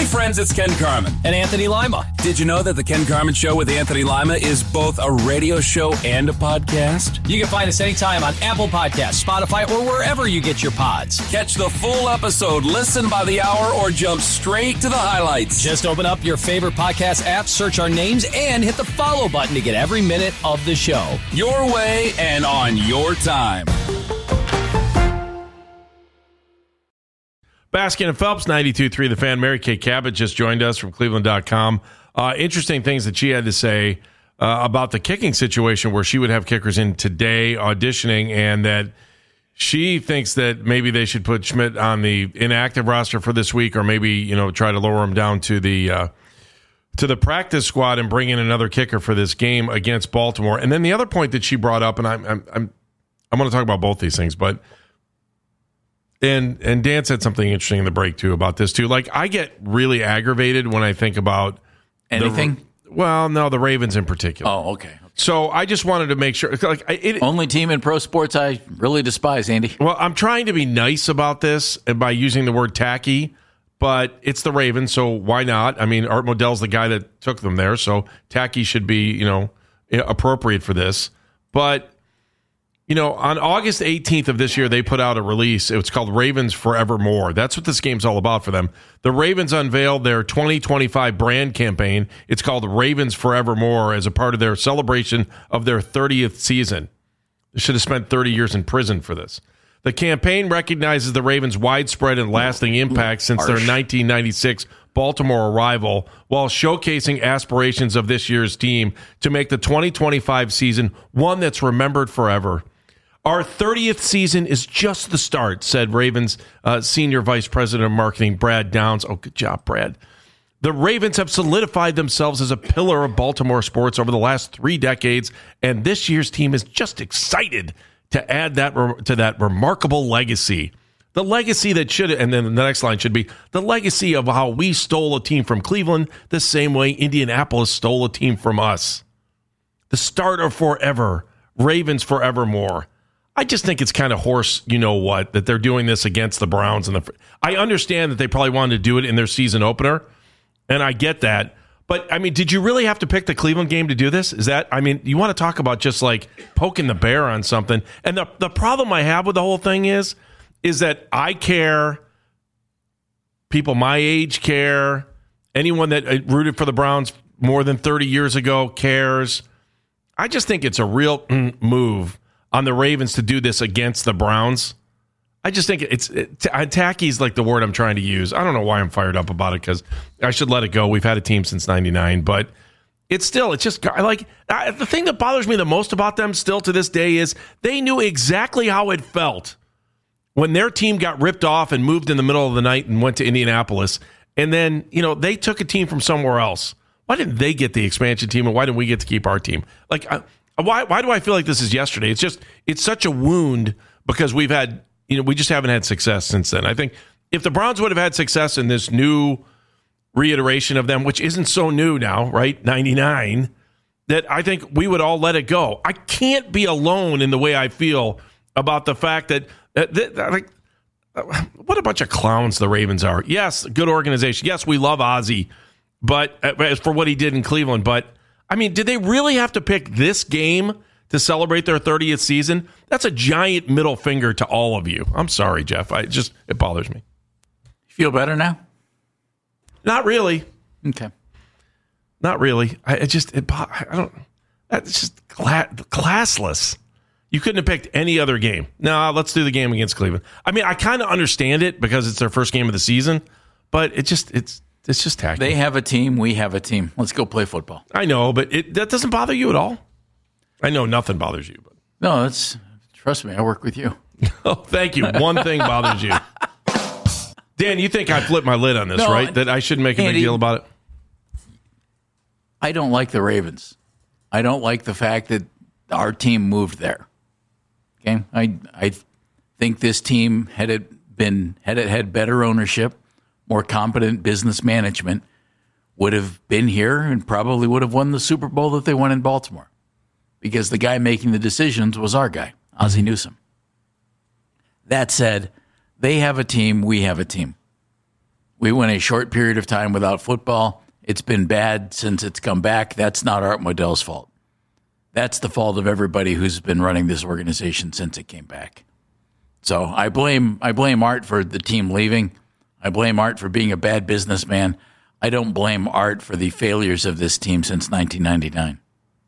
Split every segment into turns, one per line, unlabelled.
friends, it's Ken Carman.
And Anthony Lima.
Did you know that the Ken Carman Show with Anthony Lima is both a radio show and a podcast?
You can find us anytime on Apple Podcasts, Spotify, or wherever you get your pods.
Catch the full episode, listen by the hour, or jump straight to the highlights.
Just open up your favorite podcast app, search our names, and hit the follow button to get every minute of the show.
Your way and on your time.
Baskin and Phelps, 92.3 The Fan. Mary Kay Cabot just joined us from Cleveland.com. Interesting things that she had to say about the kicking situation where she would have kickers in today auditioning, and that she thinks that maybe they should put Schmidt on the inactive roster for this week, or maybe, try to lower him down to the practice squad and bring in another kicker for this game against Baltimore. And then the other point that she brought up, and I'm going to talk about both these things, but And Dan said something interesting in the break, too, about this, too. Like, I get really aggravated when I think about
anything.
The Ravens in particular.
Oh, okay.
So I just wanted to make sure.
Only team in pro sports I really despise, Andy.
Well, I'm trying to be nice about this and by using the word tacky, but it's the Ravens, so why not? I mean, Art Modell's the guy that took them there, so tacky should be, appropriate for this. But on August 18th of this year, they put out a release. It's called Ravens Forevermore. That's what this game's all about for them. The Ravens unveiled their 2025 brand campaign. It's called Ravens Forevermore as a part of their celebration of their 30th season. They should have spent 30 years in prison for this. The campaign recognizes the Ravens' widespread and lasting impact since their 1996 Baltimore arrival, while showcasing aspirations of this year's team to make the 2025 season one that's remembered forever. Our 30th season is just the start, said Ravens Senior Vice President of Marketing Brad Downs. Oh, good job, Brad. The Ravens have solidified themselves as a pillar of Baltimore sports over the last 3 decades, and this year's team is just excited to add that to that remarkable legacy. The legacy that should, and then the next line should be, the legacy of how we stole a team from Cleveland the same way Indianapolis stole a team from us. The start of forever, Ravens Forevermore. I just think it's kind of horse, that they're doing this against the Browns. I understand that they probably wanted to do it in their season opener, and I get that. But, did you really have to pick the Cleveland game to do this? You want to talk about just like poking the bear on something. And the problem I have with the whole thing is that I care, people my age care, anyone that rooted for the Browns more than 30 years ago cares. I just think it's a real move on the Ravens to do this against the Browns. I just think tacky is like the word I'm trying to use. I don't know why I'm fired up about it, because I should let it go. We've had a team since 99, but it's just like the thing that bothers me the most about them still to this day is they knew exactly how it felt when their team got ripped off and moved in the middle of the night and went to Indianapolis. And then, they took a team from somewhere else. Why didn't they get the expansion team, and why didn't we get to keep our team? Why do I feel like this is yesterday? It's such a wound because we've had, we just haven't had success since then. I think if the Browns would have had success in this new reiteration of them, which isn't so new now, right? 99, that I think we would all let it go. I can't be alone in the way I feel about the fact that what a bunch of clowns the Ravens are. Yes, good organization. Yes, we love Ozzie, but for what he did in Cleveland, but did they really have to pick this game to celebrate their 30th season? That's a giant middle finger to all of you. I'm sorry, Jeff. It bothers me.
You feel better now?
Not really.
Okay.
Not really. It's just classless. You couldn't have picked any other game. No, let's do the game against Cleveland. I kind of understand it because it's their first game of the season, but it's just tacky.
They have a team. We have a team. Let's go play football.
I know, but that doesn't bother you at all. I know nothing bothers you, but
no, trust me. I work with you.
Oh, thank you. One thing bothers you, Dan. You think I flipped my lid on this, right? That I shouldn't make a big deal about it.
I don't like the Ravens. I don't like the fact that our team moved there. Okay, I think this team had had better ownership, more competent business management, would have been here and probably would have won the Super Bowl that they won in Baltimore, because the guy making the decisions was our guy, Ozzie Newsome. That said, they have a team, we have a team. We went a short period of time without football. It's been bad since it's come back. That's not Art Modell's fault. That's the fault of everybody who's been running this organization since it came back. So I blame Art for the team leaving. I blame Art for being a bad businessman. I don't blame Art for the failures of this team since 1999.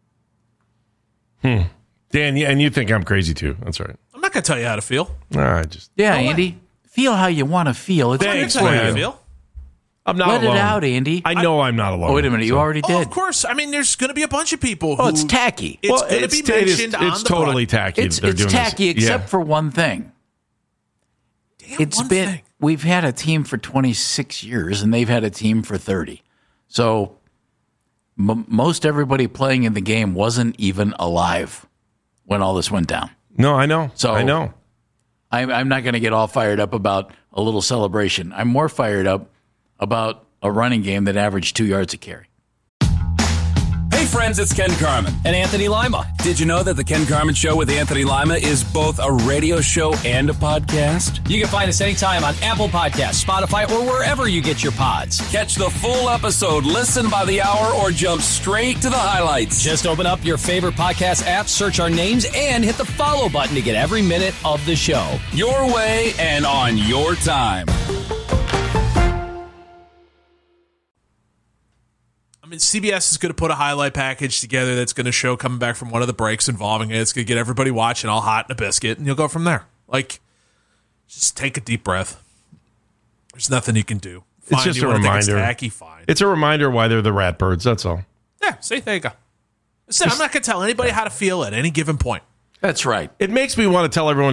Dan, and you think I'm crazy too. That's all right.
I'm not going to tell you how to feel.
All right, just
Andy, feel how you want to feel. It's
Thanks,
I'm not
man.
how to feel.
I'm not
Let
alone.
it out, Andy.
I know I'm not alone.
Oh, wait a minute. You already
Oh,
did.
of course. I mean, there's going to be a bunch of people who...
Oh, it's tacky.
It's going to be mentioned on
it's
the
totally
broadcast.
tacky.
It's
that they're doing
tacky
this.
except for one thing.
Damn, one thing.
We've had a team for 26 years, and they've had a team for 30. So most everybody playing in the game wasn't even alive when all this went down.
No, I know.
So-
I know.
I'm not going to get all fired up about a little celebration. I'm more fired up about a running game that averaged 2 yards a carry.
Hey friends, it's Ken Carman.
And Anthony Lima.
Did you know that the Ken Carman Show with Anthony Lima is both a radio show and a podcast?
You can find us anytime on Apple Podcasts, Spotify, or wherever you get your pods.
Catch the full episode, listen by the hour, or jump straight to the highlights.
Just open up your favorite podcast app, search our names, and hit the follow button to get every minute of the show.
Your way and on your time.
I mean, CBS is going to put a highlight package together that's going to show coming back from one of the breaks involving it. It's going to get everybody watching all hot in a biscuit, and you'll go from there. Like, just take a deep breath. There's nothing you can do. Fine,
It's just
you
a
wanna think
reminder.
It's tacky, fine.
It's a reminder why they're the Ratbirds. That's all.
Yeah, say there you go. Listen, I'm not going to tell anybody how to feel at any given point.
That's right.
It makes me want to tell everyone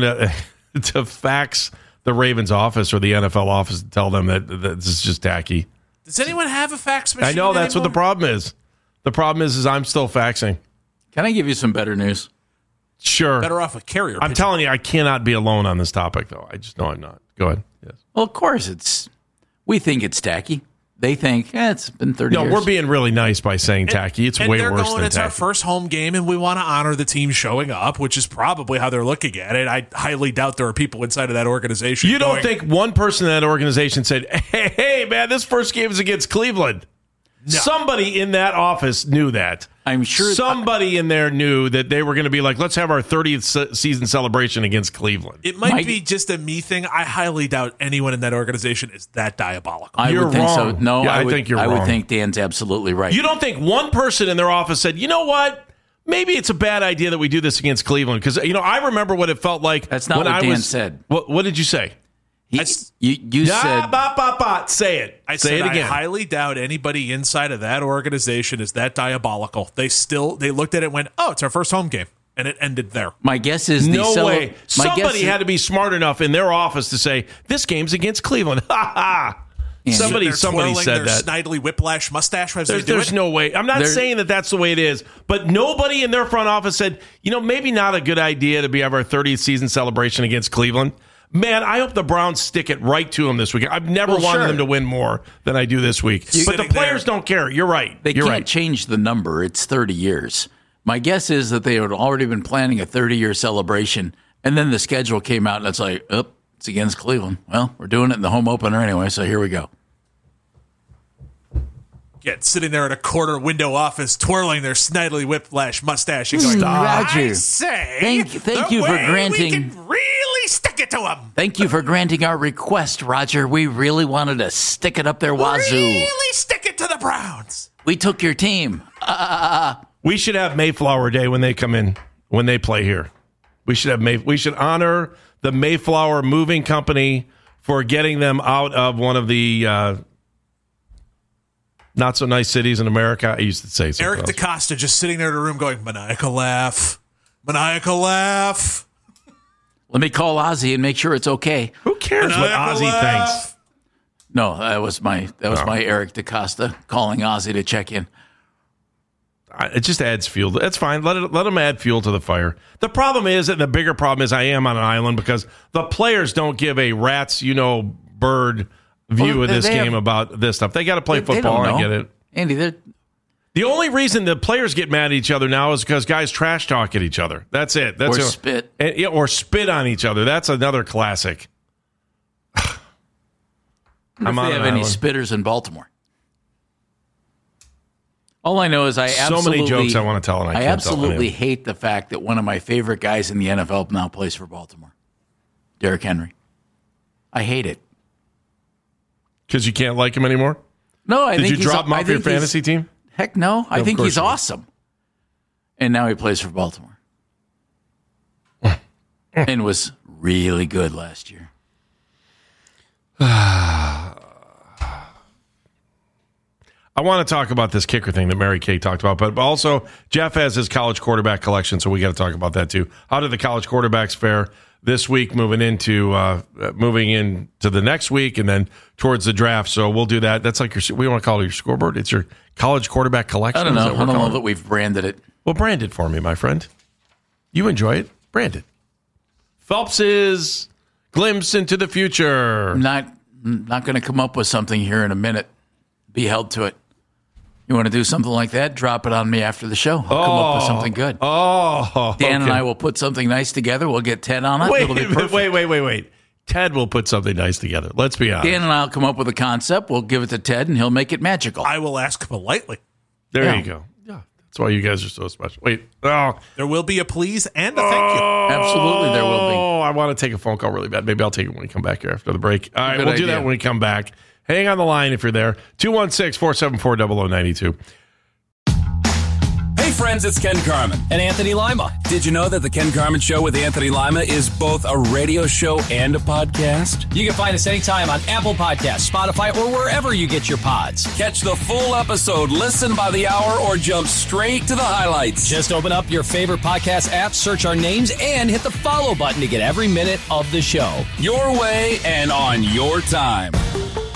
to fax the Ravens office or the NFL office and tell them that this is just tacky.
Does anyone have a fax machine?
I know that's what the
anymore?
problem is. The problem is I'm still faxing.
Can I give you some better news?
Sure.
Better off with carrier.
I'm
pigeon.
telling you, I cannot be alone on this topic, though. I just know I'm not. Go ahead. Yes.
Well, of course, we think it's tacky. They think, it's been 30
No,
years.
we're being really nice by saying tacky. It's
and
way
they're
worse
going,
than
it's our
tacky.
first home game, and we want to honor the team showing up, which is probably how they're looking at it. I highly doubt there are people inside of that organization.
You don't
going,
think one person in that organization said, hey, man, this first game is against Cleveland?
No.
Somebody in that office knew that.
I'm sure
Somebody in there knew that they were going to be like, let's have our 30th season celebration against Cleveland.
It might
Mike-
be just a me thing. I highly doubt anyone in that organization is that diabolical.
I
You're
would think so.
wrong.
No,
Yeah, I
would,
think you're
I would
wrong.
think Dan's absolutely right.
You don't think one person in their office said, you know what? Maybe it's a bad idea that we do this against Cleveland. Because, I remember what it felt like.
That's not
when
what
I
Dan
was,
said.
What did you say?
you said
Say it.
I
Say
said
it again.
I highly doubt anybody inside of that organization is that diabolical. They looked at it and went, oh, it's our first home game. And it ended there.
my guess is
No way.
my guess
Somebody
is-
had to be smart enough in their office to say, this game's against Cleveland. Ha ha. Somebody
They're
somebody
twirling
said
their
that.
snidely whiplash mustache as they do
There's
it.
no way. I'm not
There-
saying that that's the way it is, but nobody in their front office said, maybe not a good idea to have our 30th season celebration against Cleveland. Man, I hope the Browns stick it right to them this week. I've never
Well,
wanted
sure.
them to win more than I do this week. But the
Sitting
players
there.
don't care. You're right.
They
You're
can't
right.
change the number. It's 30 years. My guess is that they had already been planning a 30-year celebration, and then the schedule came out, and it's like, it's against Cleveland. Well, we're doing it in the home opener anyway, so here we go.
Sitting there in a corner window office, twirling their snidely whiplash mustache and going,
Roger,
I say,
thank you for
way
granting-
we can really stick it to them.
Thank you for granting our request, Roger. We really wanted to stick it up their wazoo.
Really stick it to the Browns.
We took your team.
We should have Mayflower Day when they come in, when they play here. We should honor the Mayflower Moving Company for getting them out of one of the not so nice cities in America. I used to say something
Eric
else.
DaCosta just sitting there in a room going, maniacal laugh, maniacal laugh.
Let me call Ozzy and make sure it's okay.
Who cares what
Maniacal
Ozzy
laugh.
thinks?
No, that was my Eric DaCosta calling Ozzy to check in.
It just adds fuel. That's fine. Let them add fuel to the fire. The problem is, and the bigger problem is, I am on an island because the players don't give a rat's bird view
Well,
of this
they
game
have-
about this stuff. They got to play
They
football.
don't
I
know.
get it.
Andy, they're
The only reason the players get mad at each other now is because guys trash talk at each other. That's it. That's
Or
it.
spit.
Or spit on each other. That's another classic.
If they have any spitters in Baltimore. All I know is I absolutely...
So many jokes I want to tell, and I can't
absolutely hate the fact that one of my favorite guys in the NFL now plays for Baltimore. Derrick Henry. I hate it.
Because you can't like him anymore?
No, I think
Did you drop him off your fantasy team?
Heck no. I think he's awesome. And now he plays for Baltimore. And was really good last year.
I want to talk about this kicker thing that Mary Kay talked about, but also Jeff has his college quarterback collection, so we got to talk about that too. How did the college quarterbacks fare this week, moving into the next week, and then towards the draft? So we'll do that. That's like we want to call it your scoreboard. It's your college quarterback collection.
I don't know. I don't know that we've branded it.
Well, brand it for me, my friend. You enjoy it. Brand it. Phelps's glimpse into the future.
I'm not going to come up with something here in a minute. Be held to it. You want to do something like that? Drop it on me after the show. I'll come up with something good. Dan and I will put something nice together. We'll get Ted on it. It'll be perfect.
Wait. Ted will put something nice together. Let's be honest.
Dan and I will come up with a concept. We'll give it to Ted, and he'll make it magical.
I will ask politely.
There you go. Yeah, that's why you guys are so special. Wait. Oh.
There will be a please and a thank you.
Absolutely, there will be.
Oh, I want to take a phone call really bad. Maybe I'll take it when we come back here after the break. All right,
Good
we'll do
idea.
that when we come back. Hang on the line if you're there. 216-474-0092.
Hey friends, it's Ken Carman.
And Anthony Lima.
Did you know that the Ken Carman Show with Anthony Lima is both a radio show and a podcast?
You can find us anytime on Apple Podcasts, Spotify, or wherever you get your pods.
Catch the full episode, listen by the hour, or jump straight to the highlights.
Just open up your favorite podcast app, search our names, and hit the follow button to get every minute of the show.
Your way and on your time.